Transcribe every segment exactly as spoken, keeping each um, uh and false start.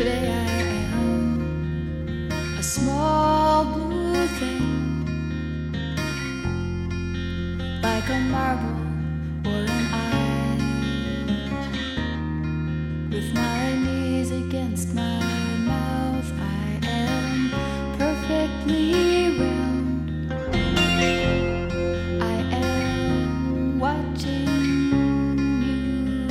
Today I am a small blue thing, like a marble or an eye, with my knees against my mouth. I am perfectly round. I am watching you.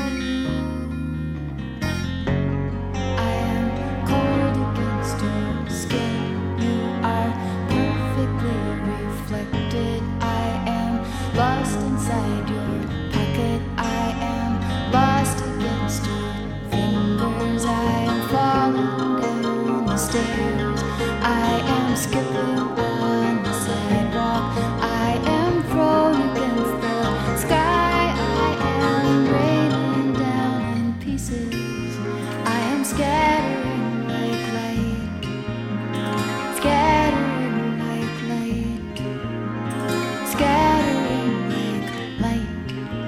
I am cold against your skin. You are perfectly reflected. I am lost inside your pocket. I am lost against your fingers. I am falling down the stairs. I am skipping on the sidewalk. I am thrown against the sky. I am raining down in pieces. I am scattering like light, scattering like light, scattering like light.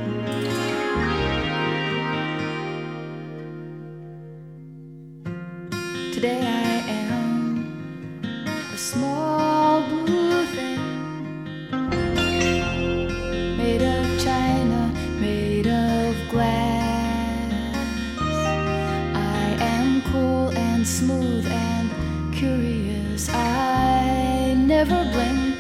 Today I am a small blue thing, made of china, made of glass. I am cool and smooth and curious. I never blink.